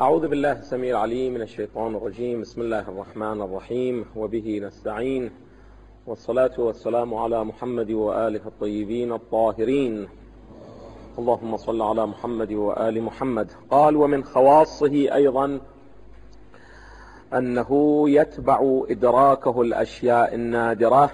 أعوذ بالله السميع العليم من الشيطان الرجيم. بسم الله الرحمن الرحيم، وبه نستعين، والصلاة والسلام على محمد وآله الطيبين الطاهرين. اللهم صل على محمد وآل محمد. قال: ومن خواصه أيضا أنه يتبع إدراكه الأشياء النادرة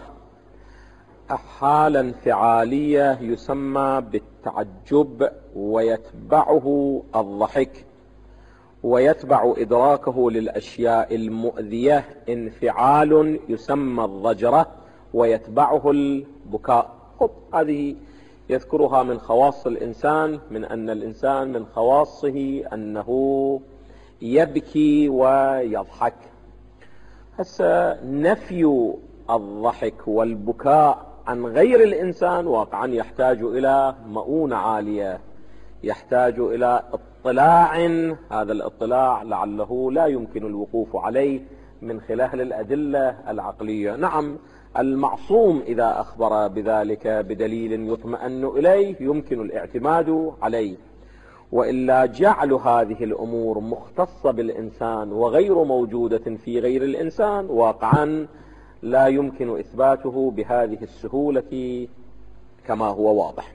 حالا انفعالية يسمى بالتعجب، ويتبعه الضحك، ويتبع إدراكه للأشياء المؤذية انفعال يسمى الضجرة، ويتبعه البكاء. هذه يذكرها من خواص الإنسان، من أن الإنسان من خواصه أنه يبكي ويضحك. هسه نفي الضحك والبكاء عن غير الإنسان واقعا يحتاج إلى مؤونة عالية، يحتاج إلى اطلاع. هذا الاطلاع لعله لا يمكن الوقوف عليه من خلال الأدلة العقلية. نعم، المعصوم إذا أخبر بذلك بدليل يطمئن إليه يمكن الاعتماد عليه، وإلا جعل هذه الأمور مختصة بالإنسان وغير موجودة في غير الإنسان واقعا لا يمكن إثباته بهذه السهولة كما هو واضح.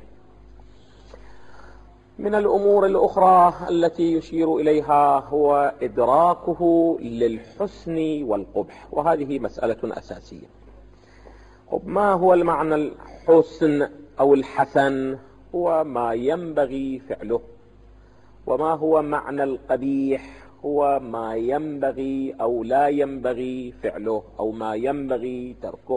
من الأمور الأخرى التي يشير إليها هو إدراكه للحسن والقبح، وهذه مسألة أساسية. ما هو المعنى الحسن أو الحسن؟ هو ما ينبغي فعله. وما هو معنى القبيح؟ هو ما ينبغي أو لا ينبغي فعله، أو ما ينبغي تركه.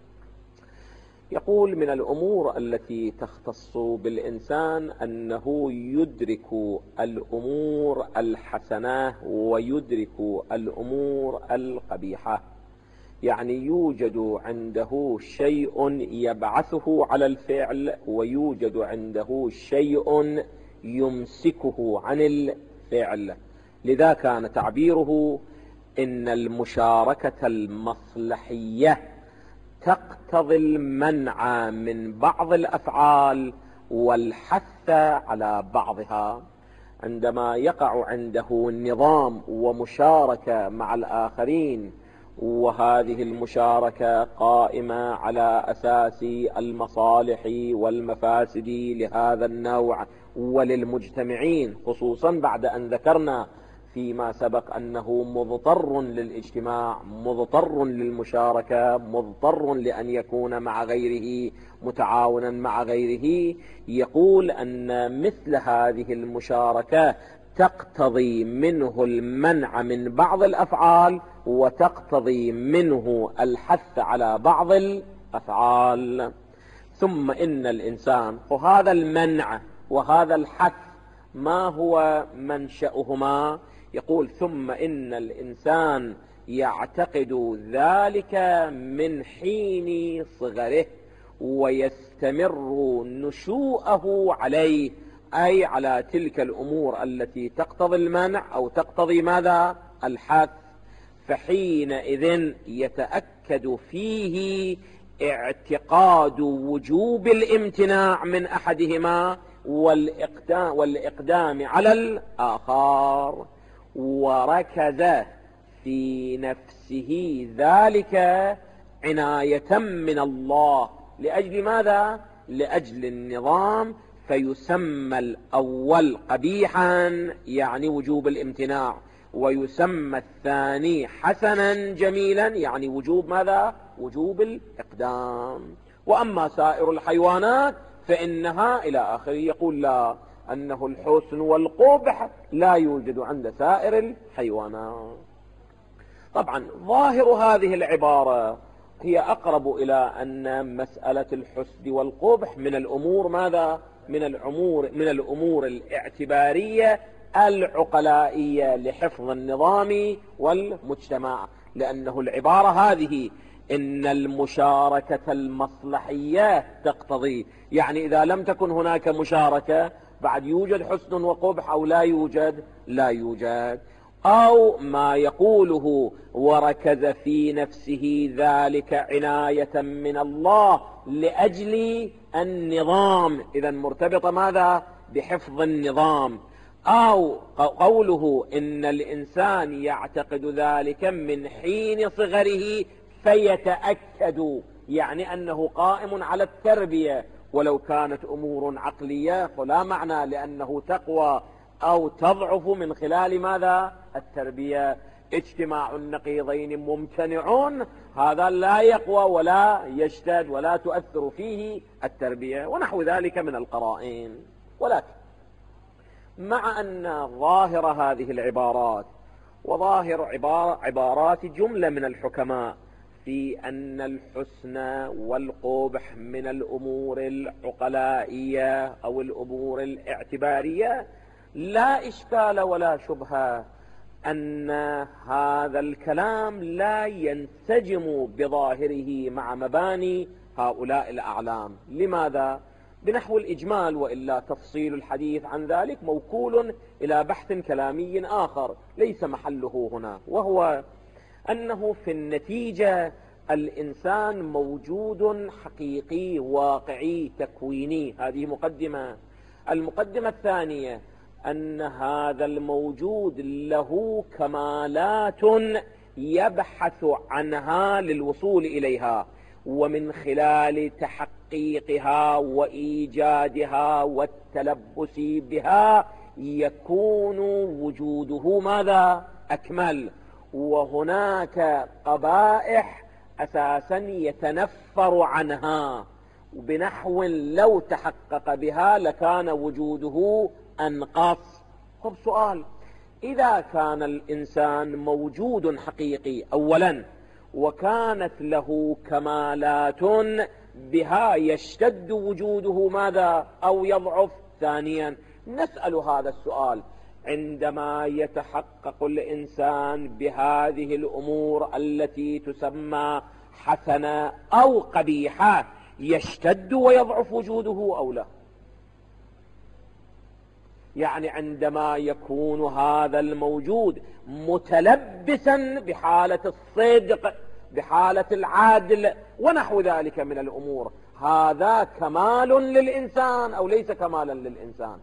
يقول: من الأمور التي تختص بالإنسان أنه يدرك الأمور الحسنة ويدرك الأمور القبيحة، يعني يوجد عنده شيء يبعثه على الفعل، ويوجد عنده شيء يمسكه عن الفعل. لذا كان تعبيره إن المشاركة المصلحية تقتضي المنع من بعض الأفعال والحث على بعضها. عندما يقع عنده نظام ومشاركة مع الآخرين، وهذه المشاركة قائمة على أساس المصالح والمفاسد لهذا النوع وللمجتمعين، خصوصا بعد أن ذكرنا فيما سبق أنه مضطر للاجتماع، مضطر للمشاركة، مضطر لأن يكون مع غيره، متعاونا مع غيره. يقول أن مثل هذه المشاركة تقتضي منه المنع من بعض الأفعال، وتقتضي منه الحث على بعض الأفعال. ثم إن الإنسان، وهذا المنع وهذا الحث ما هو منشأهما؟ يقول: ثم إن الإنسان يعتقد ذلك من حين صغره، ويستمر نشوءه عليه، أي على تلك الأمور التي تقتضي المنع أو تقتضي ماذا؟ الحث. فحينئذ يتأكد فيه اعتقاد وجوب الامتناع من أحدهما والإقدام على الآخر، وركز في نفسه ذلك عناية من الله. لأجل ماذا؟ لأجل النظام. فيسمى الأول قبيحا يعني وجوب الامتناع، ويسمى الثاني حسنا جميلا يعني وجوب ماذا؟ وجوب الإقدام. وأما سائر الحيوانات فإنها إلى آخره. يقول: لا، أنه الحسن والقبح لا يوجد عند سائر الحيوانات. طبعا ظاهر هذه العبارة هي أقرب إلى أن مسألة الحسن والقبح من الأمور ماذا؟ من الأمور الاعتبارية العقلائية لحفظ النظام والمجتمع. لأنه العبارة هذه إن المشاركة المصلحية تقتضي، يعني إذا لم تكن هناك مشاركة بعد يوجد حسن وقبح أو لا يوجد؟ لا يوجد. أو ما يقوله: وركز في نفسه ذلك عناية من الله لأجل النظام، إذا مرتبطة ماذا؟ بحفظ النظام. أو قوله إن الإنسان يعتقد ذلك من حين صغره فيتأكد، يعني أنه قائم على التربية، ولو كانت أمور عقلية فلا معنى، لأنه تقوى أو تضعف من خلال ماذا؟ التربية. اجتماع النقيضين ممتنعون، هذا لا يقوى ولا يشتد ولا تؤثر فيه التربية، ونحو ذلك من القرائن. ولكن مع أن ظاهر هذه العبارات وظاهر عبارات جملة من الحكماء في أن الحسن والقبح من الأمور العقلائية أو الأمور الاعتبارية، لا إشكال ولا شبهة أن هذا الكلام لا ينسجم بظاهره مع مباني هؤلاء الأعلام. لماذا؟ بنحو الإجمال، وإلا تفصيل الحديث عن ذلك موكول إلى بحث كلامي آخر ليس محله هنا، وهو أنه في النتيجة الإنسان موجود حقيقي واقعي تكويني. هذه مقدمة. المقدمة الثانية أن هذا الموجود له كمالات يبحث عنها للوصول إليها، ومن خلال تحقيقها وإيجادها والتلبس بها يكون وجوده ماذا؟ أكمل. وهناك قبائح أساسا يتنفر عنها، بنحو لو تحقق بها لكان وجوده أنقص. طب سؤال، إذا كان الإنسان موجود حقيقي أولا وكانت له كمالات بها يشتد وجوده ماذا؟ أو يضعف؟ ثانيا نسأل هذا السؤال: عندما يتحقق الإنسان بهذه الأمور التي تسمى حسنة أو قبيحة يشتد ويضعف وجوده أو لا؟ يعني عندما يكون هذا الموجود متلبسا بحالة الصدق، بحالة العدل ونحو ذلك من الأمور، هذا كمال للإنسان أو ليس كمالا للإنسان؟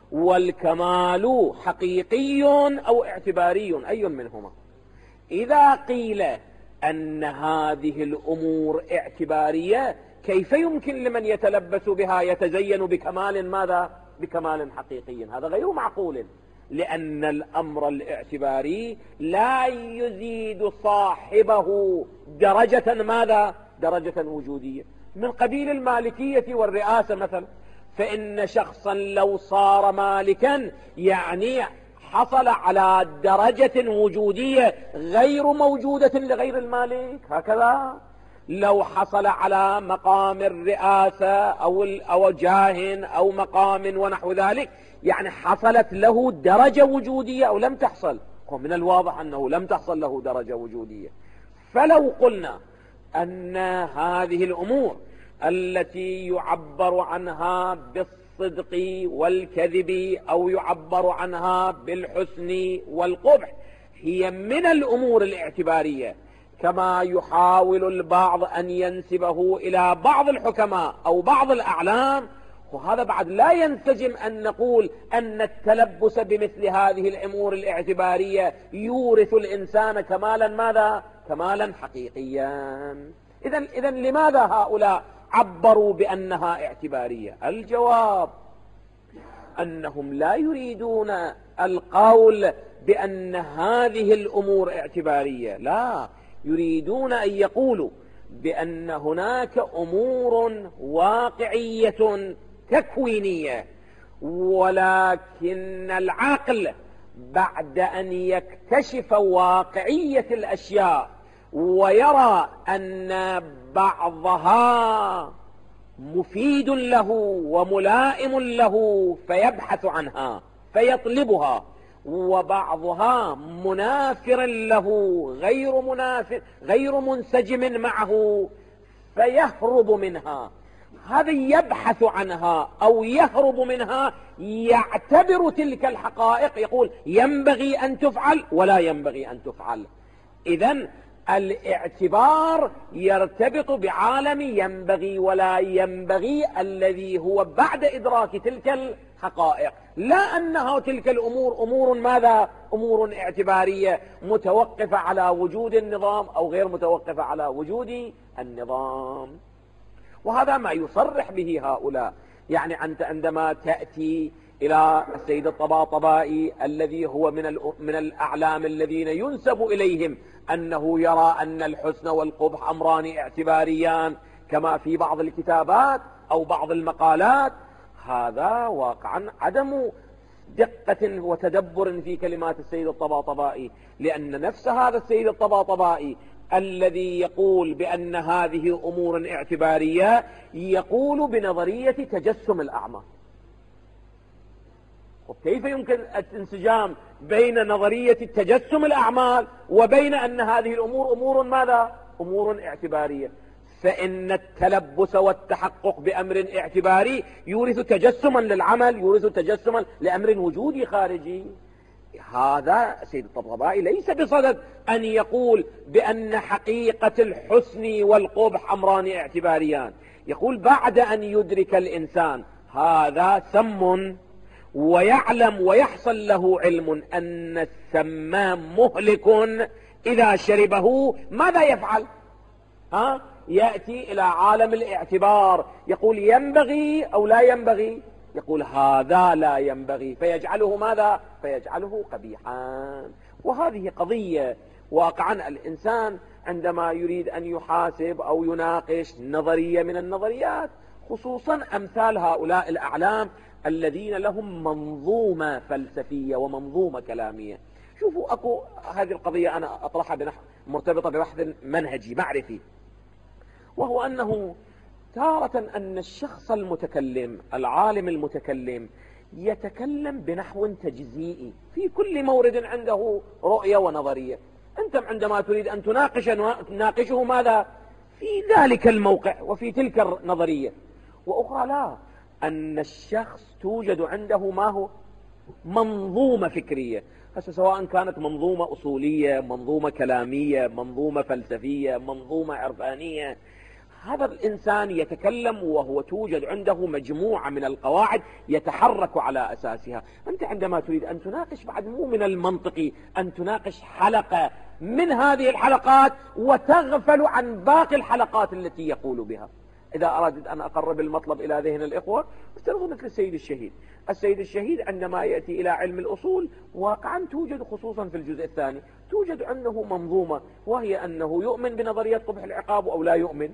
والكمال حقيقي أو اعتباري؟ أي منهما؟ إذا قيل أن هذه الأمور اعتبارية، كيف يمكن لمن يتلبس بها يتزين بكمال ماذا؟ بكمال حقيقي؟ هذا غير معقول، لأن الأمر الاعتباري لا يزيد صاحبه درجة ماذا؟ درجة وجودية، من قبيل المالكية والرئاسة مثلا. فإن شخصا لو صار مالكا يعني حصل على درجة وجودية غير موجودة لغير المالك، هكذا. لو حصل على مقام الرئاسة أو جاه أو مقام ونحو ذلك، يعني حصلت له درجة وجودية أو لم تحصل؟ ومن الواضح أنه لم تحصل له درجة وجودية. فلو قلنا أن هذه الأمور التي يعبر عنها بالصدق والكذب أو يعبر عنها بالحسن والقبح هي من الأمور الاعتبارية، كما يحاول البعض أن ينسبه إلى بعض الحكماء أو بعض الأعلام، وهذا بعد لا ينسجم أن نقول أن التلبس بمثل هذه الأمور الاعتبارية يورث الإنسان كمالا ماذا؟ كمالا حقيقيا. إذن لماذا هؤلاء عبروا بأنها اعتبارية؟ الجواب أنهم لا يريدون القول بأن هذه الأمور اعتبارية، لا، يريدون أن يقولوا بأن هناك أمور واقعية تكوينية، ولكن العقل بعد أن يكتشف واقعية الأشياء ويرى أن بعضها مفيد له وملائم له فيبحث عنها فيطلبها، وبعضها منافر له غير منسجم معه فيهرب منها. هذا يبحث عنها أو يهرب منها، يعتبر تلك الحقائق، يقول ينبغي أن تفعل ولا ينبغي أن تفعل. إذن الاعتبار يرتبط بعالم ينبغي ولا ينبغي الذي هو بعد إدراك تلك حقائق، لا أنها تلك الأمور أمور ماذا؟ أمور اعتبارية متوقفة على وجود النظام أو غير متوقفة على وجود النظام. وهذا ما يصرح به هؤلاء. يعني أنت عندما تأتي إلى السيد الطباطبائي الذي هو من الأعلام الذين ينسب إليهم أنه يرى أن الحسن والقبح أمران اعتباريان كما في بعض الكتابات أو بعض المقالات، هذا واقعا عدم دقة وتدبر في كلمات السيد الطباطبائي، لأن نفس هذا السيد الطباطبائي الذي يقول بأن هذه أمور اعتبارية يقول بنظرية تجسم الأعمال. وكيف يمكن الانسجام بين نظرية تجسم الأعمال وبين أن هذه الأمور أمور ماذا؟ أمور اعتبارية. فإن التلبس والتحقق بأمر اعتباري يورث تجسما للعمل، يورث تجسما لأمر وجودي خارجي. هذا السيد الطباطبائي ليس بصدد أن يقول بأن حقيقة الحسن والقبح أمران اعتباريان، يقول بعد أن يدرك الإنسان هذا سم ويعلم ويحصل له علم أن السمام مهلك إذا شربه، ماذا يفعل؟ يأتي إلى عالم الاعتبار، يقول ينبغي أو لا ينبغي؟ يقول هذا لا ينبغي، فيجعله ماذا؟ فيجعله قبيحا. وهذه قضية واقعا الإنسان عندما يريد أن يحاسب أو يناقش نظرية من النظريات، خصوصا أمثال هؤلاء الأعلام الذين لهم منظومة فلسفية ومنظومة كلامية. شوفوا أكو هذه القضية أنا أطرحها مرتبطة ببحث منهجي معرفي، وهو أنه تارة أن الشخص المتكلم العالم المتكلم يتكلم بنحو تجزيئي في كل مورد عنده رؤية ونظرية. أنت عندما تريد أن تناقشه ماذا؟ في ذلك الموقع وفي تلك النظرية. وأخرى لا، أن الشخص توجد عنده ما هو منظومة فكرية، سواء كانت منظومة أصولية، منظومة كلامية، منظومة فلسفية، منظومة عرفانية. هذا الإنسان يتكلم وهو توجد عنده مجموعة من القواعد يتحرك على أساسها. أنت عندما تريد أن تناقش بعد مو من المنطقي أن تناقش حلقة من هذه الحلقات وتغفل عن باقي الحلقات التي يقول بها. إذا أردت أن أقرب المطلب إلى ذهن الإخوة، استنظر مثل السيد الشهيد. السيد الشهيد عندما يأتي إلى علم الأصول واقعا توجد خصوصا في الجزء الثاني توجد عنده منظومة، وهي أنه يؤمن بنظرية قبح العقاب أو لا يؤمن،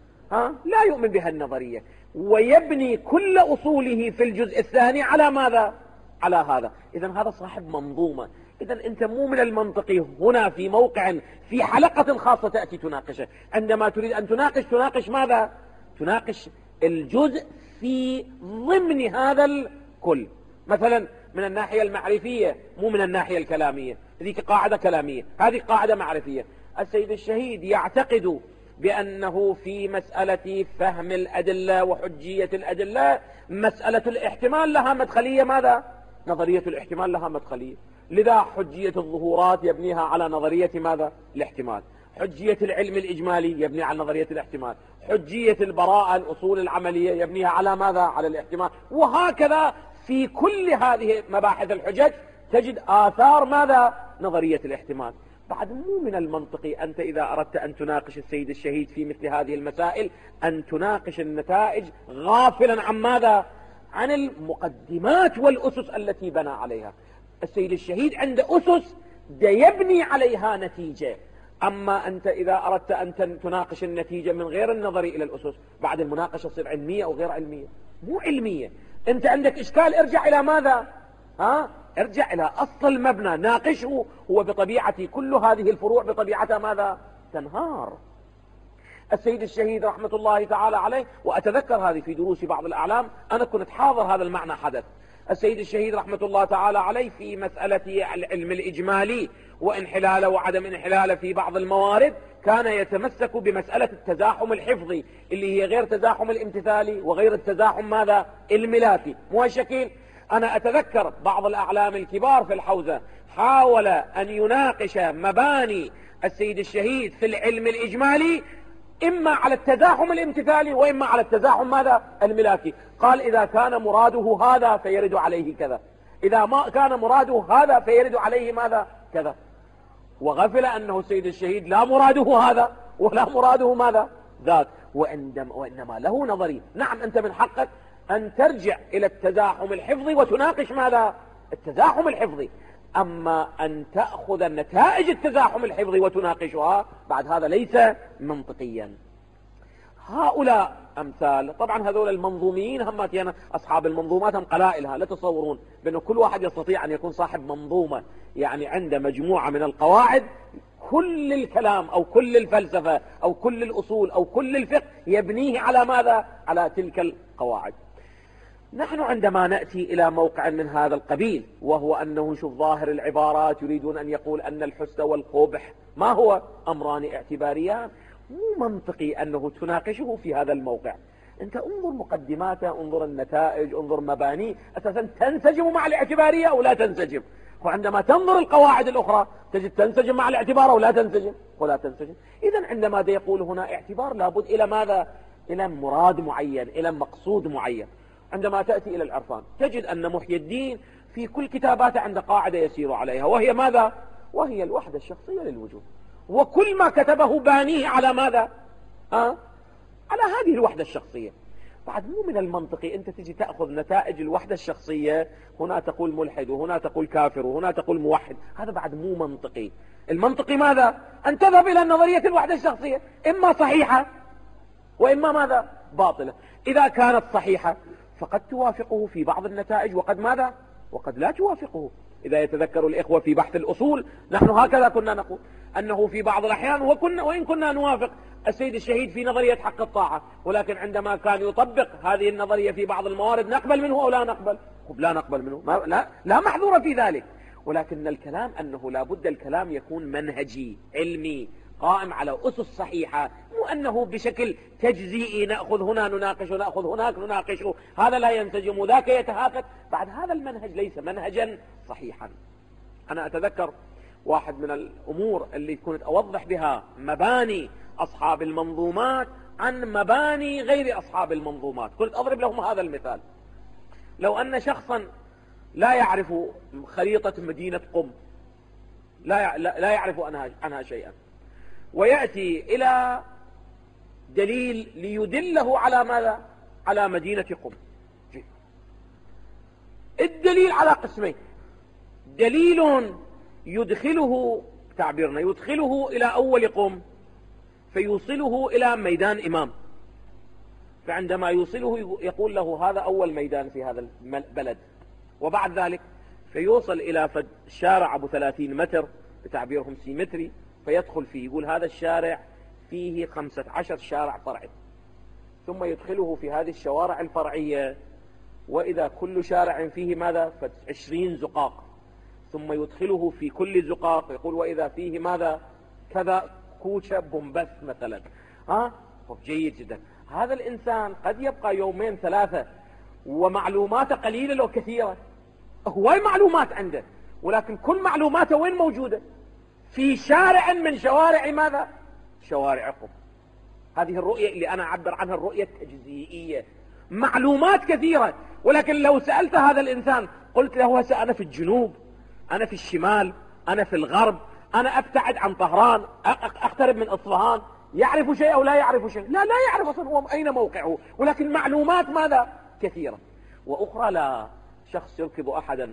لا يؤمن بها النظرية، ويبني كل أصوله في الجزء الثاني على ماذا؟ على هذا. إذن هذا صاحب منظومة. إذن أنت مو من المنطقي هنا في موقع في حلقة خاصة تأتي تناقشه. عندما تريد أن تناقش ماذا؟ تناقش الجزء في ضمن هذا الكل، مثلا من الناحية المعرفية مو من الناحية الكلامية. هذه قاعدة كلامية، هذه قاعدة معرفية. السيد الشهيد يعتقد بأنه في مسألة فهم الأدلة وحجية الأدلة مسألة الاحتمال لها مدخلية ماذا؟ نظرية الاحتمال لها مدخلية. لذا حجية الظهورات يبنيها على نظرية ماذا؟ الاحتمال. حجية العلم الإجمالي يبني على نظرية الاحتمال. حجية البراءة الأصول العملية يبنيها على ماذا؟ على الاحتمال. وهكذا في كل هذه مباحث الحجج تجد آثار ماذا؟ نظرية الاحتمال. بعد مو من المنطقي أنت إذا أردت أن تناقش السيد الشهيد في مثل هذه المسائل أن تناقش النتائج غافلا عن ماذا؟ عن المقدمات والأسس التي بنى عليها. السيد الشهيد عنده أسس يبني عليها نتيجة. أما أنت إذا أردت أن تناقش النتيجة من غير النظر إلى الأسس، بعد المناقشة تصير علمية أو غير علمية. مو علمية. أنت عندك إشكال، ارجع إلى ماذا؟ ارجع إلى أصل المبنى، ناقشه. هو بطبيعة كل هذه الفروع بطبيعتها ماذا؟ تنهار. السيد الشهيد رحمة الله تعالى عليه، وأتذكر هذه في دروس بعض الأعلام، أنا كنت حاضر هذا المعنى حدث. السيد الشهيد رحمة الله تعالى عليه في مسألة العلم الإجمالي وانحلاله وعدم انحلاله في بعض الموارد كان يتمسك بمسألة التزاحم الحفظي اللي هي غير تزاحم الامتثالي وغير التزاحم ماذا؟ الملاكي. موشكين. أنا أتذكر بعض الأعلام الكبار في الحوزة حاول أن يناقش مباني السيد الشهيد في العلم الإجمالي إما على التزاحم الامتثالي وإما على التزاحم ماذا؟ الملاكي. قال إذا كان مراده هذا فيرد عليه كذا، إذا ما كان مراده هذا فيرد عليه ماذا؟ كذا. وغفل أنه السيد الشهيد لا مراده هذا ولا مراده ماذا؟ ذاك. وإنما له نظري. نعم أنت من حقك أن ترجع إلى التزاحم الحفظي وتناقش ماذا؟ التزاحم الحفظي. أما أن تأخذ النتائج التزاحم الحفظي وتناقشها بعد هذا ليس منطقيا. هؤلاء أمثال طبعا هذول المنظومين هماتينا أصحاب المنظومات هم قلائلها. لا تصورون بأنه كل واحد يستطيع أن يكون صاحب منظومة، يعني عنده مجموعة من القواعد كل الكلام أو كل الفلسفة أو كل الأصول أو كل الفقه يبنيه على ماذا؟ على تلك القواعد. نحن عندما نأتي إلى موقع من هذا القبيل وهو أنه شوف ظاهر العبارات يريدون أن يقول أن الحسن والقبح ما هو أمران اعتباريان، مو منطقي أنه تناقشه في هذا الموقع. أنت انظر مقدماته، انظر النتائج، انظر مبانيه، أساسا تنسجم مع الاعتبارية أو لا تنسجم. وعندما تنظر القواعد الأخرى تجد تنسجم مع الاعتبار أو لا تنسجم ولا تنسجم. إذن عندما يقول هنا اعتبار لابد إلى ماذا؟ إلى مراد معين، إلى مقصود معين. عندما تأتي إلى العرفان تجد أن محي الدين في كل كتاباته عنده قاعدة يسير عليها، وهي ماذا؟ وهي الوحدة الشخصية للوجود. وكل ما كتبه بانيه على ماذا؟ على هذه الوحدة الشخصية. بعد مو من المنطقي أنت تجي تأخذ نتائج الوحدة الشخصية، هنا تقول ملحد وهنا تقول كافر وهنا تقول موحد. هذا بعد مو منطقي. المنطقي ماذا؟ أن تذهب إلى نظرية الوحدة الشخصية، إما صحيحة وإما ماذا؟ باطلة. إذا كانت صحيحة فقد توافقه في بعض النتائج وقد ماذا؟ وقد لا توافقه. إذا يتذكر الإخوة في بحث الأصول نحن هكذا كنا نقول أنه في بعض الأحيان وإن كنا نوافق السيد الشهيد في نظرية حق الطاعة، ولكن عندما كان يطبق هذه النظرية في بعض الموارد نقبل منه أو لا نقبل؟ لا نقبل منه، لا محظور في ذلك. ولكن الكلام أنه لا بد الكلام يكون منهجي علمي قائم على أسس صحيحة، مو أنه بشكل تجزئي نأخذ هنا نناقش ونأخذ هناك نناقش، هذا لا ينسجم وذاك يتهافت. بعد هذا المنهج ليس منهجا صحيحا. أنا أتذكر واحد من الأمور اللي كنت أوضح بها مباني أصحاب المنظومات عن مباني غير أصحاب المنظومات، كنت أضرب لهم هذا المثال. لو أن شخصا لا يعرف خريطة مدينة قم، لا يعرف عنها شيئا، ويأتي إلى دليل ليدله على ماذا؟ على مدينة قم. الدليل على قسمين: دليل يدخله تعبيرنا يدخله إلى أول قم فيوصله إلى ميدان إمام، فعندما يوصله يقول له هذا أول ميدان في هذا البلد، وبعد ذلك فيوصل إلى شارع أبو 30 متر بتعبيرهم سيمتري، فيدخل فيه يقول هذا الشارع فيه 15 شارع فرعي، ثم يدخله في هذه الشوارع الفرعية، وإذا كل شارع فيه ماذا؟ 20 زقاق، ثم يدخله في كل زقاق يقول وإذا فيه ماذا؟ كذا كوشة بومبث مثلا. جيد جدا. هذا الإنسان قد يبقى يومين ثلاثة ومعلوماته قليلة لو كثيرة، هواي معلومات عنده، ولكن كل معلوماته وين موجودة؟ في شارع من شوارع ماذا؟ شوارع قم. هذه الرؤية اللي أنا أعبر عنها الرؤية التجزئية. معلومات كثيرة، ولكن لو سألت هذا الإنسان قلت له هسه أنا في الجنوب، أنا في الشمال، أنا في الغرب، أنا أبتعد عن طهران، أقترب من أصفهان، يعرف شيء أو لا يعرف شيء؟ لا يعرف أصلا هو أين موقعه، ولكن معلومات ماذا؟ كثيرة. وأخرى لا، شخص يركب أحدا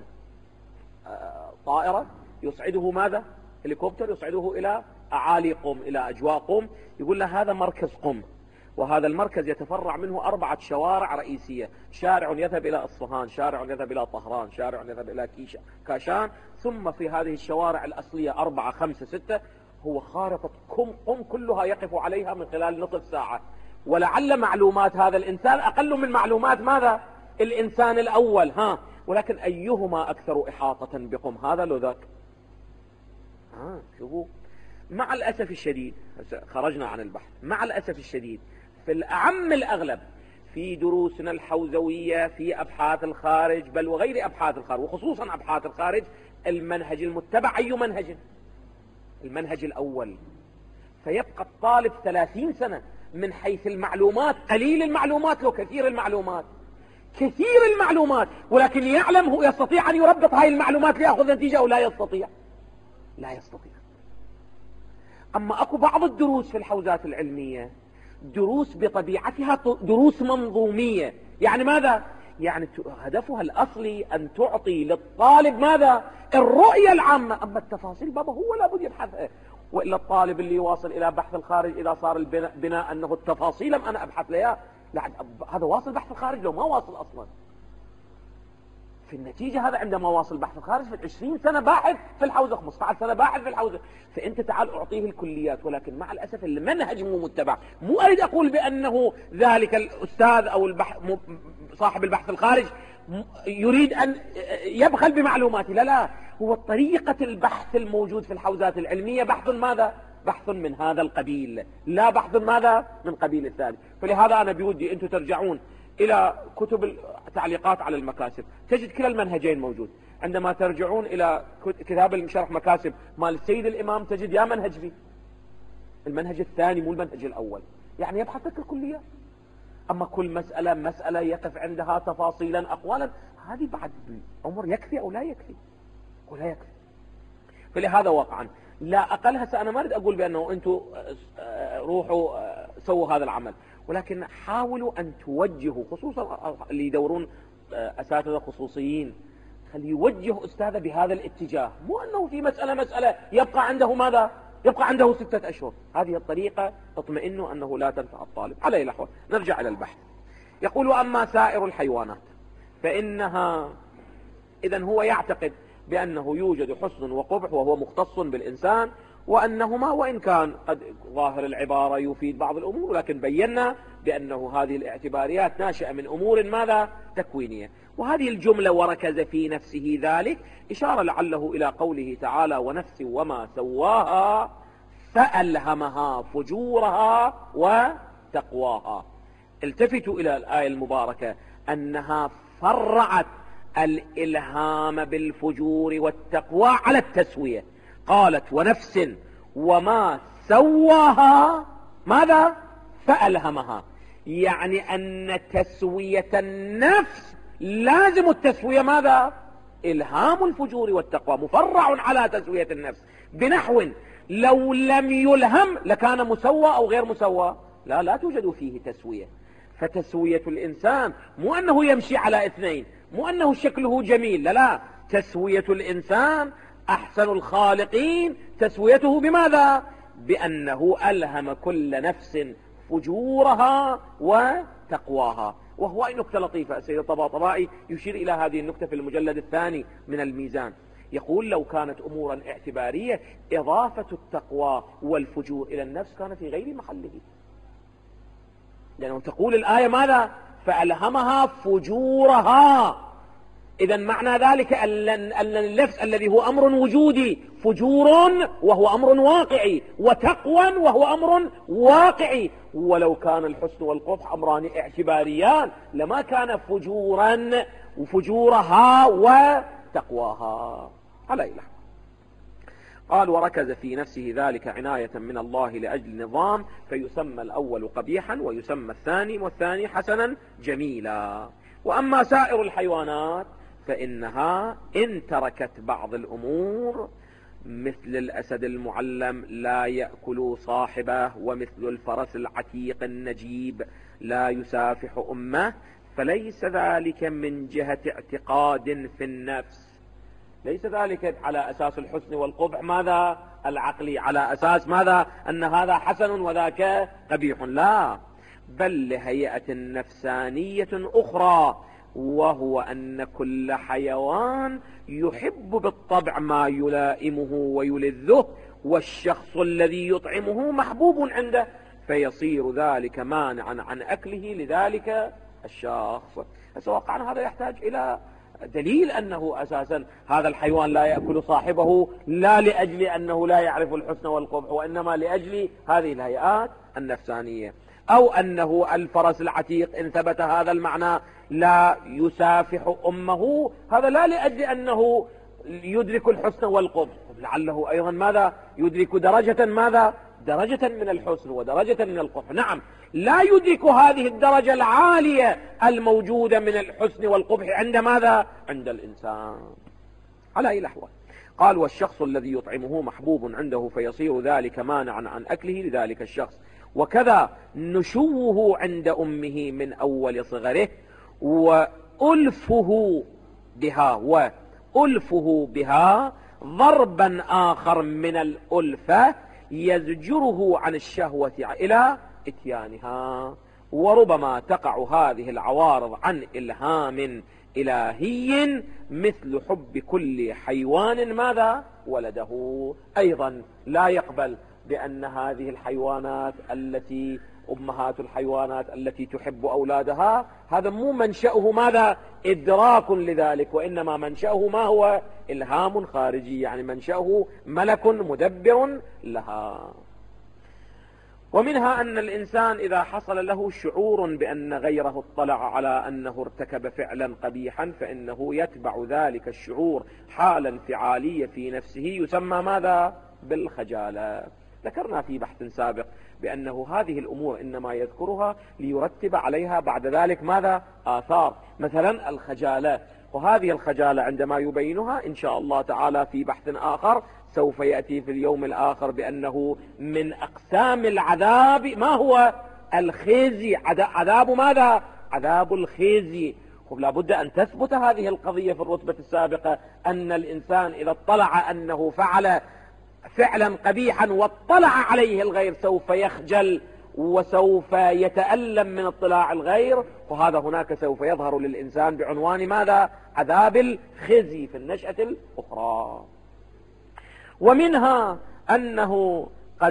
طائرة يصعده ماذا؟ هليكوبتر يصعده إلى أعالي قم، إلى أجواء قم، يقول له هذا مركز قم، وهذا المركز يتفرع منه 4 شوارع رئيسية: شارع يذهب إلى أصفهان، شارع يذهب إلى طهران، شارع يذهب إلى كاشان، ثم في هذه الشوارع الأصلية 4 5 6. هو خارطة قم كلها يقف عليها من خلال نصف ساعة، ولعل معلومات هذا الإنسان أقل من معلومات ماذا؟ الإنسان الأول. ولكن أيهما أكثر إحاطة بقم، هذا لو ذاك؟ شوفوا، مع الأسف الشديد خرجنا عن البحث، مع الأسف الشديد في الأعم الأغلب في دروسنا الحوزوية في أبحاث الخارج، بل وغير أبحاث الخارج وخصوصا أبحاث الخارج، المنهج المتبع أي منهج؟ المنهج الأول. فيبقى الطالب 30 سنة من حيث المعلومات قليل المعلومات لو كثير المعلومات، كثير المعلومات، ولكن يعلم هو يستطيع أن يربط هاي المعلومات ليأخذ نتيجة أو لا يستطيع، لا يستطيع. أما أكو بعض الدروس في الحوزات العلمية دروس بطبيعتها دروس منظومية، يعني ماذا؟ يعني هدفها الأصلي أن تعطي للطالب ماذا؟ الرؤية العامة، أما التفاصيل بابا هو لابد يبحثها. وإلا الطالب اللي يواصل إلى بحث الخارج إذا صار البناء أنه التفاصيل أنا أبحث لها، لا هذا واصل بحث الخارج لو ما واصل أصلا. في النتيجة هذا عندما واصل بحث الخارج في 20 سنة باحث في الحوزة، 15 سنة باحث في الحوزة، فأنت تعال أعطيه الكليات، ولكن مع الأسف المنهج مو متبع. مو أريد أقول بأنه ذلك الأستاذ أو صاحب البحث الخارج يريد أن يبخل بمعلوماته، لا، هو طريقة البحث الموجود في الحوزات العلمية بحث ماذا؟ بحث من هذا القبيل، لا بحث ماذا؟ من قبيل الثاني. فلهذا أنا بودي أنتم ترجعون إلى كتب التعليقات على المكاسب، تجد كلا المنهجين موجود. عندما ترجعون إلى كتاب المشرح مكاسب مال السيد الإمام تجد يا منهج فيه المنهج الثاني مو المنهج الأول، يعني يبحث لك الكلية. أما كل مسألة يقف عندها تفاصيلا أقوالا، هذه بعد عمر يكفي أو لا يكفي ولا يكفي. فلهذا واقعا لا أقل، هسه أنا ما أريد أقول بأنه أنتم روحوا سووا هذا العمل، ولكن حاولوا أن توجهوا، خصوصا اللي يدورون أساتذة خصوصيين، خلي يوجه أستاذه بهذا الاتجاه، مو أنه في مسألة يبقى عنده ماذا؟ يبقى عنده 6 أشهر. هذه الطريقة اطمئنوا أنه لا تنفع الطالب. على أي الأحوال نرجع إلى البحث. يقول أما سائر الحيوانات فإنها، إذن هو يعتقد بأنه يوجد حسن وقبح وهو مختص بالإنسان، وأنهما وإن كان قد ظاهر العبارة يفيد بعض الأمور، لكن بينا بأنه هذه الاعتباريات ناشئة من أمور ماذا؟ تكوينية. وهذه الجملة وركز في نفسه ذلك إشارة لعله إلى قوله تعالى ونفس وما سواها فألهمها فجورها وتقواها. التفتوا إلى الآية المباركة أنها فرعت الإلهام بالفجور والتقوى على التسوية، قالت ونفس وما سواها ماذا؟ فألهمها، يعني أن تسوية النفس لازم التسوية ماذا؟ إلهام الفجور والتقوى، مفرع على تسوية النفس، بنحو لو لم يلهم لكان مسوى أو غير مسوى، لا توجد فيه تسوية. فتسوية الإنسان مو أنه يمشي على 2، مو أنه شكله جميل، لا، تسوية الإنسان أحسن الخالقين تسويته بماذا؟ بأنه ألهم كل نفس فجورها وتقواها. وهو أي نكتة لطيفة، السيد الطباطبائي يشير إلى هذه النكتة في المجلد الثاني من الميزان، يقول لو كانت أمورا اعتبارية إضافة التقوى والفجور إلى النفس كان في غير محله، لأنه تقول الآية ماذا؟ فألهمها فجورها. إذا معنى ذلك أن النفس الذي هو أمر وجودي فجور وهو أمر واقعي، وتقوى وهو أمر واقعي. ولو كان الحسن والقبح أمران اعتباريان لما كان فجورا وفجورها وتقواها. على إله قال وركز في نفسه ذلك عناية من الله لأجل نظام، فيسمى الأول قبيحا ويسمى الثاني والثاني حسنا جميلا. وأما سائر الحيوانات فإنها إن تركت بعض الأمور مثل الأسد المعلم لا يأكل صاحبه، ومثل الفرس العتيق النجيب لا يسافح أمه، فليس ذلك من جهة اعتقاد في النفس، ليس ذلك على أساس الحسن والقبح ماذا؟ العقلي، على أساس ماذا؟ أن هذا حسن وذاك قبيح، لا، بل لهيئة نفسانية أخرى، وهو أن كل حيوان يحب بالطبع ما يلائمه ويلذه، والشخص الذي يطعمه محبوب عنده، فيصير ذلك مانعا عن أكله لذلك الشخص. فواقعا هذا يحتاج إلى دليل أنه أساسا هذا الحيوان لا يأكل صاحبه لا لأجل أنه لا يعرف الحسن والقبح، وإنما لأجل هذه الهيئات النفسانية. أو أنه الفرس العتيق إن ثبت هذا المعنى لا يسافح أمه، هذا لا لأجل أنه يدرك الحسن والقبح، لعله أيضا ماذا؟ يدرك درجة ماذا؟ درجة من الحسن ودرجة من القبح. نعم، لا يدرك هذه الدرجة العالية الموجودة من الحسن والقبح عند ماذا؟ عند الإنسان. على أي الأحوال قال: والشخص الذي يطعمه محبوب عنده فيصير ذلك مانعا عن أكله لذلك الشخص، وكذا نشوه عند أمه من أول صغره، وألفه بها ضربا آخر من الألفة يزجره عن الشهوة إلى إتيانها. وربما تقع هذه العوارض عن إلهام إلهي مثل حب كل حيوان ماذا؟ ولده. أيضا لا يقبل بأن هذه الحيوانات التي أمهات الحيوانات التي تحب أولادها هذا مو منشأه ماذا؟ إدراك لذلك، وإنما منشأه ما هو؟ إلهام خارجي، يعني منشأه ملك مدبر لها. ومنها أن الإنسان إذا حصل له شعور بأن غيره اطلع على أنه ارتكب فعلا قبيحا فإنه يتبع ذلك الشعور حالا انفعالية في نفسه يسمى ماذا؟ بالخجالة. ذكرنا في بحث سابق بأنه هذه الأمور إنما يذكرها ليرتب عليها بعد ذلك ماذا؟ آثار. مثلا الخجالة، وهذه الخجالة عندما يبينها إن شاء الله تعالى في بحث آخر سوف يأتي في اليوم الآخر بأنه من أقسام العذاب ما هو؟ الخزي. عذاب ماذا؟ عذاب الخزي. لابد أن تثبت هذه القضية في الرتبة السابقة، أن الإنسان إذا اطلع أنه فعل فعلا قبيحا واطلع عليه الغير سوف يخجل وسوف يتألم من اطلاع الغير، وهذا هناك سوف يظهر للإنسان بعنوان ماذا؟ عذاب الخزي في النشأة الأخرى. ومنها أنه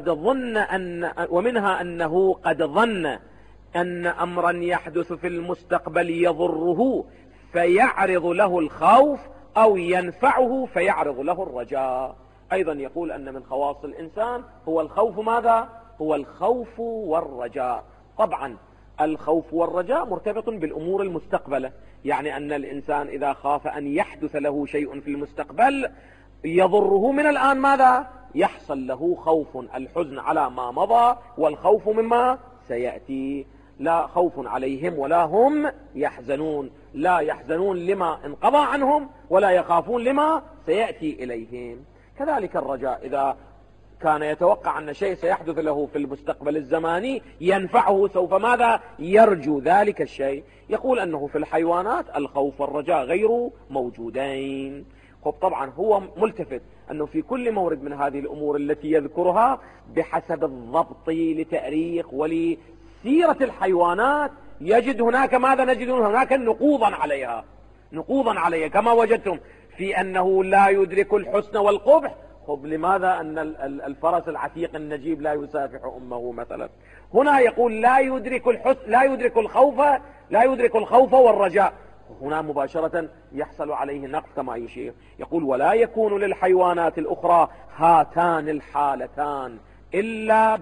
قد ظن أن أمرا يحدث في المستقبل يضره فيعرض له الخوف أو ينفعه فيعرض له الرجاء. أيضا يقول أن من خواص الإنسان هو الخوف ماذا؟ هو الخوف والرجاء. طبعا الخوف والرجاء مرتبط بالأمور المستقبلة، يعني أن الإنسان إذا خاف أن يحدث له شيء في المستقبل يضره من الآن ماذا؟ يحصل له خوف، الحزن على ما مضى والخوف مما سيأتي. لا خوف عليهم ولا هم يحزنون، لا يحزنون لما انقضى عنهم ولا يخافون لما سيأتي إليهم. كذلك الرجاء، إذا كان يتوقع أن شيء سيحدث له في المستقبل الزماني ينفعه سوف ماذا؟ يرجو ذلك الشيء. يقول أنه في الحيوانات الخوف والرجاء غير موجودين. طبعا هو ملتفت أنه في كل مورد من هذه الأمور التي يذكرها بحسب الضبط لتأريخ ولسيرة الحيوانات يجد هناك ماذا؟ نجد هناك نقوضا عليها كما وجدتم في أنه لا يدرك الحسن والقبح. لماذا أن الفرس العتيق النجيب لا يسافح أمه مثلا؟ هنا يقول لا يدرك الحسن، لا يدرك الخوف والرجاء. هنا مباشرة يحصل عليه نقص كما يشير. يقول ولا يكون للحيوانات الأخرى هاتان الحالتان إلا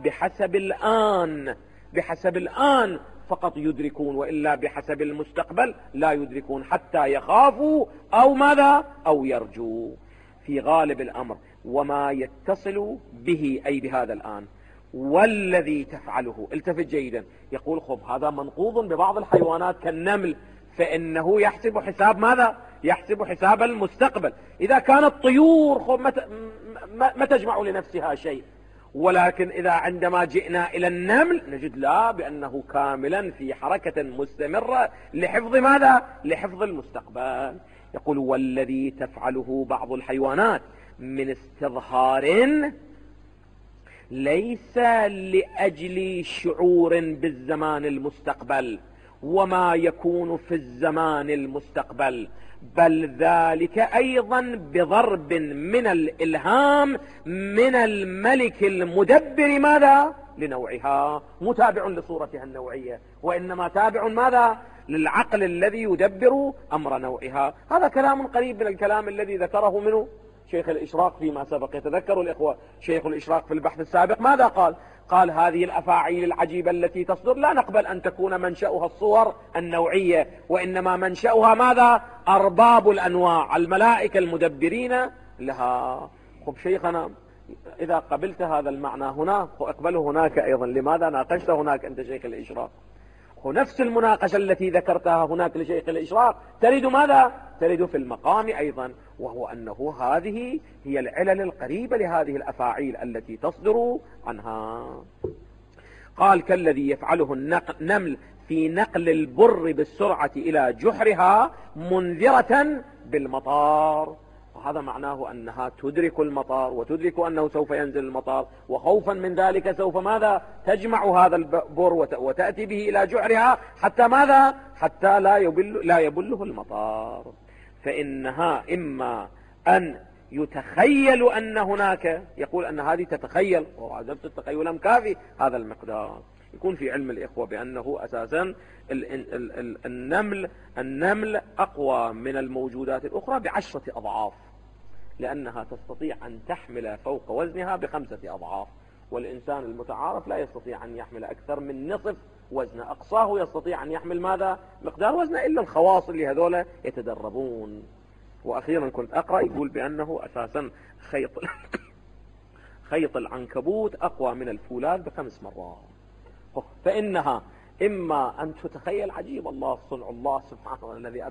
بحسب الآن فقط يدركون، وإلا بحسب المستقبل لا يدركون حتى يخافوا أو ماذا؟ أو يرجوا في غالب الأمر. وما يتصل به أي بهذا الآن والذي تفعله. التفت جيدا، يقول هذا منقوض ببعض الحيوانات كالنمل، فإنه يحسب حساب ماذا؟ يحسب حساب المستقبل. إذا كانت طيور ما تجمع لنفسها شيء، ولكن إذا عندما جئنا إلى النمل نجد لا، بأنه كاملا في حركة مستمرة لحفظ ماذا؟ لحفظ المستقبل. يقول والذي تفعله بعض الحيوانات من استظهار ليس لأجل شعور بالزمان المستقبل وما يكون في الزمان المستقبل، بل ذلك أيضا بضرب من الإلهام من الملك المدبر ماذا؟ لنوعها، متابع لصورتها النوعية، وإنما تابع ماذا؟ للعقل الذي يدبر أمر نوعها. هذا كلام قريب من الكلام الذي ذكره منه شيخ الإشراق فيما سبق. يتذكروا الإخوة شيخ الإشراق في البحث السابق ماذا قال؟ قال هذه الأفاعيل العجيبة التي تصدر لا نقبل أن تكون منشأها الصور النوعية، وإنما منشأها ماذا؟ أرباب الأنواع، الملائكة المدبرين لها. شيخنا إذا قبلت هذا المعنى هنا فأقبله هناك أيضا. لماذا ناقشت هناك أنت شيخ الإشراق؟ ونفس المناقشة التي ذكرتها هناك لشيخ الإشراق ترد ماذا؟ ترد في المقام أيضا، وهو أنه هذه هي العلل القريبة لهذه الأفاعيل التي تصدر عنها. قال كالذي يفعله النمل في نقل البر بالسرعة إلى جحرها منذرة بالمطار. وهذا معناه أنها تدرك المطار وتدرك أنه سوف ينزل المطار، وخوفا من ذلك سوف ماذا؟ تجمع هذا البر وتأتي به إلى جحرها حتى ماذا؟ حتى لا يبله المطار. فإنها إما أن يتخيل أن هناك، يقول أن هذه تتخيل، وعجبت التخيل كافي هذا المقدار. يكون في علم الإخوة بأنه أساسا النمل أقوى من الموجودات الأخرى ب10 أضعاف، لأنها تستطيع أن تحمل فوق وزنها ب5 أضعاف، والإنسان المتعارف لا يستطيع أن يحمل أكثر من نصف وزنه، أقصاه يستطيع أن يحمل ماذا؟ مقدار وزنه، إلا الخواص اللي هذول يتدربون. وأخيرا كنت أقرأ يقول بأنه أساسا خيط العنكبوت أقوى من الفولاذ ب5 مرات. فإنها إما أن تتخيل، عجيب الله صنع الله سبحانه، الذي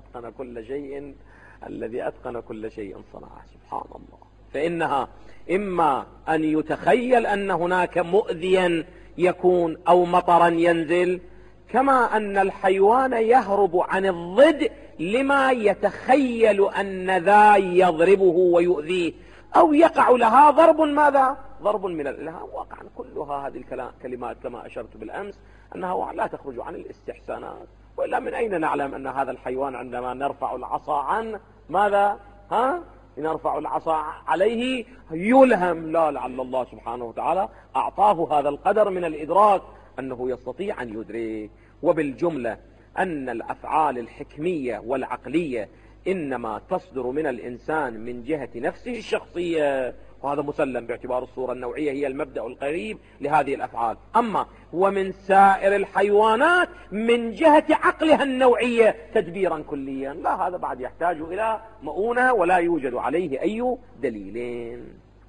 أتقن كل شيء صنعه سبحان الله. فإنها إما أن يتخيل أن هناك مؤذيا يكون أو مطرا ينزل، كما أن الحيوان يهرب عن الضد لما يتخيل أن ذا يضربه ويؤذيه، أو يقع لها ضرب ماذا؟ ضرب من الإلهام. واقعا كلها هذه الكلمات كما أشرت بالأمس أنها لا تخرج عن الاستحسانات، وإلا من أين نعلم أن هذا الحيوان عندما نرفع العصا عن ماذا؟ نرفع العصا عليه يلهم؟ لا، لعل الله سبحانه وتعالى أعطاه هذا القدر من الإدراك أنه يستطيع أن يدرك. وبالجملة أن الأفعال الحكمية والعقلية إنما تصدر من الإنسان من جهة نفسه الشخصية، وهذا مسلم باعتبار الصورة النوعية هي المبدأ القريب لهذه الأفعال. أما ومن سائر الحيوانات من جهة عقلها النوعية تدبيرا كليا، لا، هذا بعد يحتاج إلى مؤونة ولا يوجد عليه أي دليلين.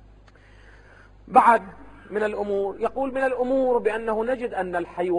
بعد من الأمور، يقول من الأمور بأنه نجد أن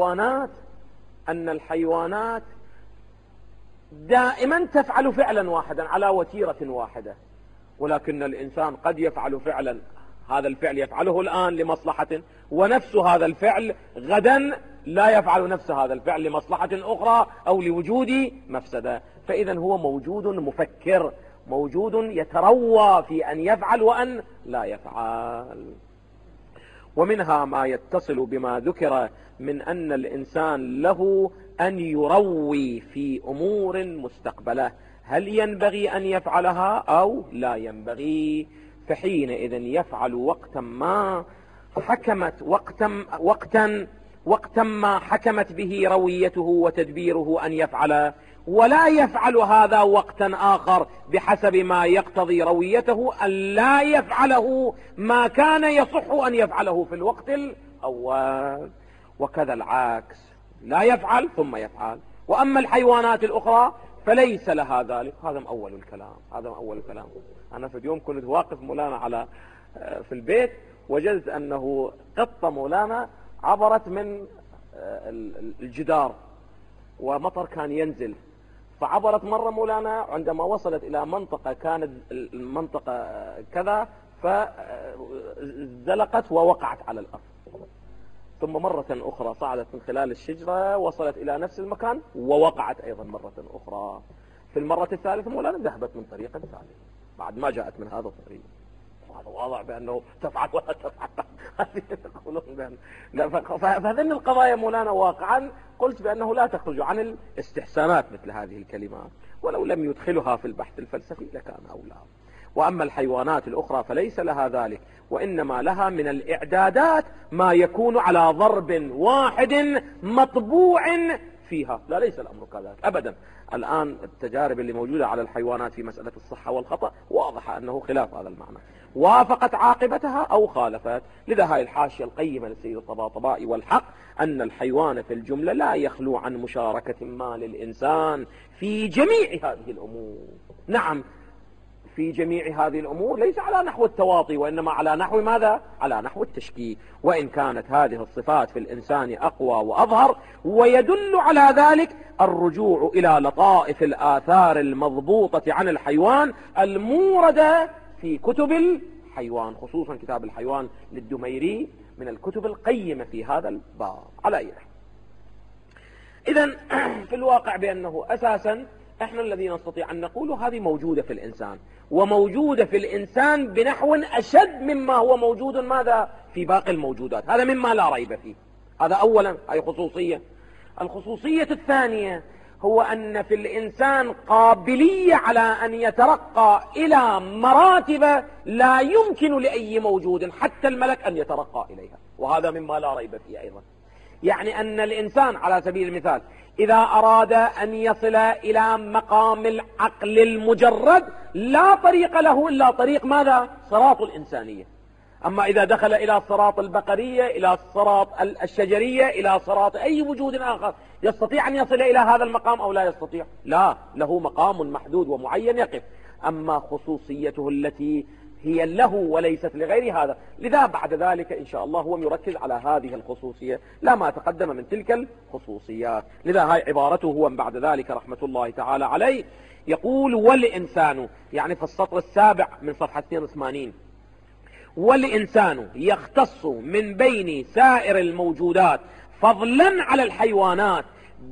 الحيوانات دائما تفعل فعلا واحدا على وتيرة واحدة، ولكن الإنسان قد يفعل فعلا، هذا الفعل يفعله الآن لمصلحة، ونفس هذا الفعل غدا لا يفعل نفس هذا الفعل لمصلحة أخرى أو لوجود مفسدة. فإذا هو موجود مفكر، موجود يتروى في أن يفعل وأن لا يفعل. ومنها ما يتصل بما ذكر من أن الإنسان له أن يروي في أمور مستقبلة، هل ينبغي أن يفعلها أو لا ينبغي؟ فحينئذ يفعل وقتا ما حكمت به رويته وتدبيره أن يفعل، ولا يفعل هذا وقتا آخر بحسب ما يقتضي رويته أن لا يفعله ما كان يصح أن يفعله في الوقت الأول. وكذا العكس، لا يفعل ثم يفعل. وأما الحيوانات الأخرى فليس لها ذلك. هذا أول الكلام. أنا في اليوم كنت واقف مولانا في البيت، وجدت أنه قطة مولانا عبرت من الجدار ومطر كان ينزل، فعبرت مرة مولانا عندما وصلت إلى منطقة كانت المنطقة كذا فزلقت ووقعت على الأرض، ثم مرة أخرى صعدت من خلال الشجرة وصلت إلى نفس المكان ووقعت أيضا مرة أخرى. في المرة الثالثة مولانا ذهبت من طريق ثاني بعد ما جاءت من هذا الطريق. وهذا واضح بأنه تفعل ولا تفعل. فهذين القضايا مولانا واقعا قلت بأنه لا تخرج عن الاستحسانات مثل هذه الكلمات، ولو لم يدخلها في البحث الفلسفي لكان أولى. وأما الحيوانات الأخرى فليس لها ذلك، وإنما لها من الإعدادات ما يكون على ضرب واحد مطبوع فيها. لا، ليس الأمر كذلك أبدا. الآن التجارب اللي موجودة على الحيوانات في مسألة الصحة والخطأ واضحة أنه خلاف هذا المعنى، وافقت عاقبتها أو خالفت. لذا هاي الحاشية القيمة للسيد الطباطبائي والحق أن الحيوان في الجملة لا يخلو عن مشاركة ما للإنسان في جميع هذه الأمور. نعم، في جميع هذه الأمور ليس على نحو التواطي، وإنما على نحو ماذا؟ على نحو التشكيك. وإن كانت هذه الصفات في الإنسان أقوى وأظهر، ويدل على ذلك الرجوع إلى لطائف الآثار المضبوطة عن الحيوان الموردة في كتب الحيوان، خصوصا كتاب الحيوان للدميري من الكتب القيمة في هذا الباب. على أي حال، إذن في الواقع بأنه أساسا احنا الذي نستطيع أن نقول هذه موجودة في الإنسان، وموجودة في الإنسان بنحو أشد مما هو موجود ماذا في باقي الموجودات. هذا مما لا ريب فيه. هذا أولا، أي خصوصية. الخصوصية الثانية هو أن في الإنسان قابلية على أن يترقى إلى مراتب لا يمكن لأي موجود حتى الملك أن يترقى إليها، وهذا مما لا ريب فيه أيضا. يعني أن الإنسان على سبيل المثال إذا أراد أن يصل إلى مقام العقل المجرد لا طريق له إلا طريق ماذا؟ صراط الإنسانية. أما إذا دخل إلى صراط البقرية، إلى صراط الشجرية، إلى صراط أي وجود آخر، يستطيع أن يصل إلى هذا المقام أو لا يستطيع؟ لا، له مقام محدود ومعين يقف. أما خصوصيته التي هي له وليست لغير هذا، لذا بعد ذلك إن شاء الله هو يركز على هذه الخصوصية لا ما تقدم من تلك الخصوصيات. لذا هاي عبارته هو بعد ذلك رحمة الله تعالى عليه يقول: والإنسان، يعني في السطر السابع من صفحة 82، والإنسان يختص من بين سائر الموجودات فضلا على الحيوانات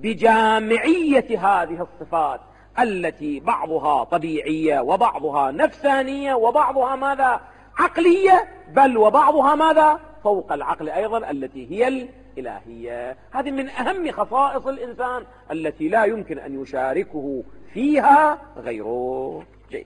بجامعية هذه الصفات التي بعضها طبيعية وبعضها نفسانية وبعضها ماذا؟ عقلية، بل وبعضها ماذا؟ فوق العقل أيضا التي هي الإلهية. هذه من أهم خصائص الإنسان التي لا يمكن أن يشاركه فيها غيره. جيد.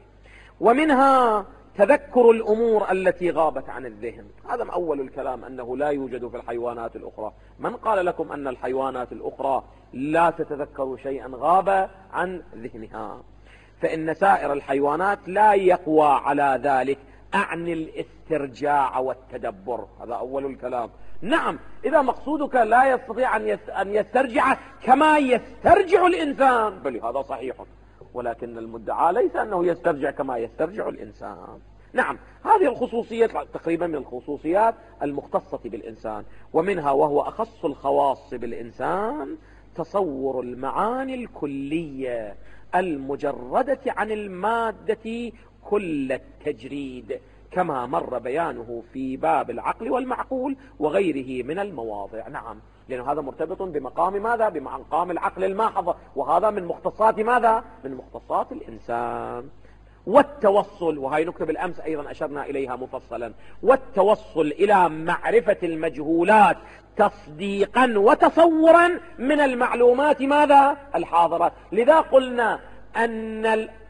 ومنها تذكر الأمور التي غابت عن الذهن. هذا أول الكلام، أنه لا يوجد في الحيوانات الأخرى. من قال لكم أن الحيوانات الأخرى لا تتذكر شيئا غاب عن ذهنها؟ فإن سائر الحيوانات لا يقوى على ذلك، أعني الاسترجاع والتدبر. هذا أول الكلام. نعم، إذا مقصودك لا يستطيع أن يسترجع كما يسترجع الإنسان، بل هذا صحيح، ولكن المدعى ليس أنه يسترجع كما يسترجع الإنسان. نعم، هذه الخصوصية تقريبا من الخصوصيات المختصة بالإنسان. ومنها وهو أخص الخواص بالإنسان تصور المعاني الكلية المجردة عن المادة كل التجريد، كما مر بيانه في باب العقل والمعقول وغيره من المواضع. نعم، لأن هذا مرتبط بمقام ماذا؟ بمقام العقل الماحظ، وهذا من مختصات ماذا؟ من مختصات الإنسان. والتوصل، وهي نكتة بالأمس أيضا أشرنا إليها مفصلا، والتوصل إلى معرفة المجهولات تصديقا وتصورا من المعلومات ماذا؟ الحاضرة. لذا قلنا أن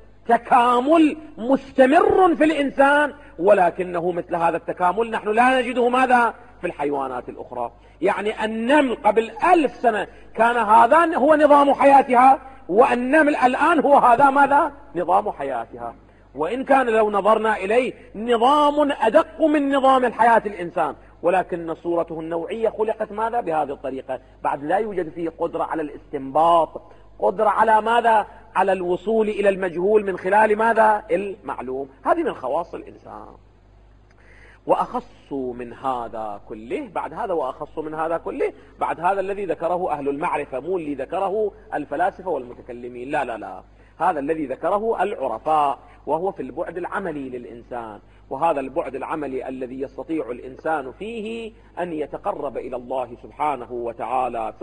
التكامل مستمر في الإنسان، ولكنه مثل هذا التكامل نحن لا نجده ماذا؟ في الحيوانات الأخرى. يعني النمل قبل 1000 سنة كان هذا هو نظام حياتها، والنمل الآن هو هذا ماذا؟ نظام حياتها. وإن كان لو نظرنا إليه نظام أدق من نظام الحياة الإنسان، ولكن صورته النوعية خلقت ماذا؟ بهذه الطريقة. بعد لا يوجد فيه قدرة على الاستنباط، قدرة على ماذا؟ على الوصول إلى المجهول من خلال ماذا؟ المعلوم. هذه من خواص الإنسان. وأخص من هذا كله، بعد هذا وأخص من هذا كله، بعد هذا الذي ذكره أهل المعرفة، مو اللي ذكره الفلاسفة والمتكلمين، لا لا لا، هذا الذي ذكره العرفاء، وهو في البعد العملي للإنسان. وهذا البعد العملي الذي يستطيع الإنسان فيه أن يتقرب إلى الله سبحانه وتعالى،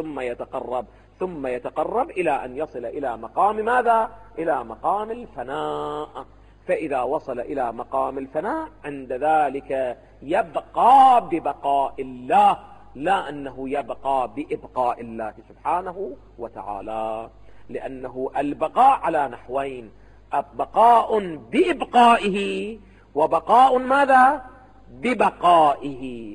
ثم يتقرب إلى أن يصل إلى مقام ماذا؟ إلى مقام الفناء. فإذا وصل إلى مقام الفناء عند ذلك يبقى ببقاء الله، لا أنه يبقى بإبقاء الله سبحانه وتعالى، لأنه البقاء على نحوين: بقاء بإبقائه، وبقاء ماذا؟ ببقائه.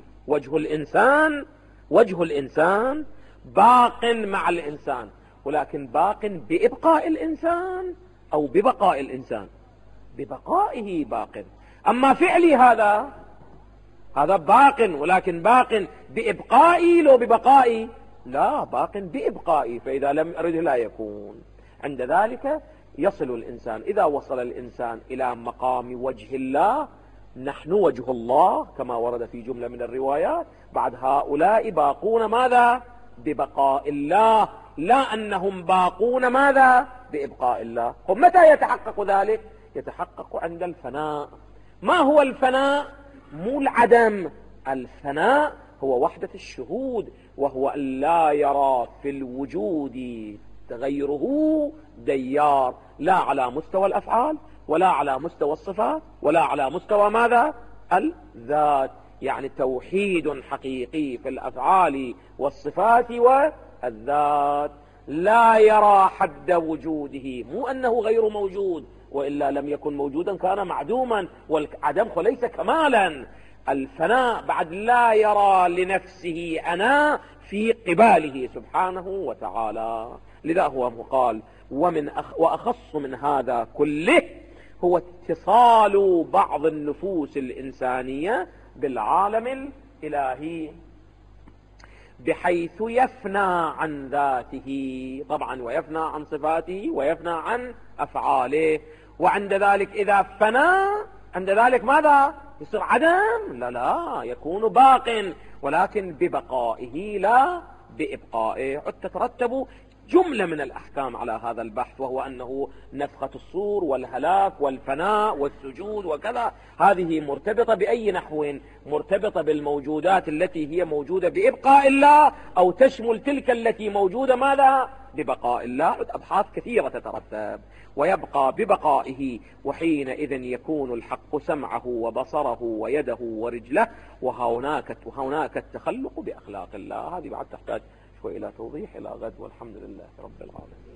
وجه الإنسان باق مع الإنسان، ولكن باق بإبقاء الإنسان أو ببقاء الإنسان؟ ببقائه باق. أما فعلي هذا باق، ولكن باق بإبقائي لو ببقائي؟ لا، باق بإبقائي، فإذا لم أرده لا يكون. عند ذلك يصل الإنسان، إذا وصل الإنسان إلى مقام وجه الله، نحن وجه الله كما ورد في جملة من الروايات، بعد هؤلاء باقون ماذا؟ ببقاء الله، لا أنهم باقون ماذا؟ بإبقاء الله. متى يتحقق ذلك؟ يتحقق عند الفناء. ما هو الفناء؟ مو العدم، الفناء هو وحدة الشهود، وهو أن لا يرى في الوجود غيره ديار، لا على مستوى الأفعال ولا على مستوى الصفات ولا على مستوى ماذا؟ الذات. يعني توحيد حقيقي في الأفعال والصفات والذات، لا يرى حد وجوده، مو أنه غير موجود، وإلا لم يكن موجودا كان معدوما، والعدم ليس كمالا. الفناء بعد لا يرى لنفسه أنا في قباله سبحانه وتعالى. لذا هو قال وأخص من هذا كله هو اتصال بعض النفوس الإنسانية بالعالم الإلهي، بحيث يفنى عن ذاته طبعا، ويفنى عن صفاته، ويفنى عن أفعاله. وعند ذلك إذا فنى، عند ذلك ماذا؟ يصير عدم؟ لا، يكون باق، ولكن ببقائه لا بإبقائه. تترتب جملة من الأحكام على هذا البحث، وهو أنه نفخة الصور والهلاك والفناء والسجود وكذا، هذه مرتبطة بأي نحو؟ مرتبطة بالموجودات التي هي موجودة بإبقاء الله، أو تشمل تلك التي موجودة ماذا؟ ببقاء الله. أبحاث كثيرة تترتب. ويبقى ببقائه، وحينئذ يكون الحق سمعه وبصره ويده ورجله، وهناك التخلق بأخلاق الله. هذه بعد تحتاج شوي إلى توضيح. إلى غد، والحمد لله رب العالمين.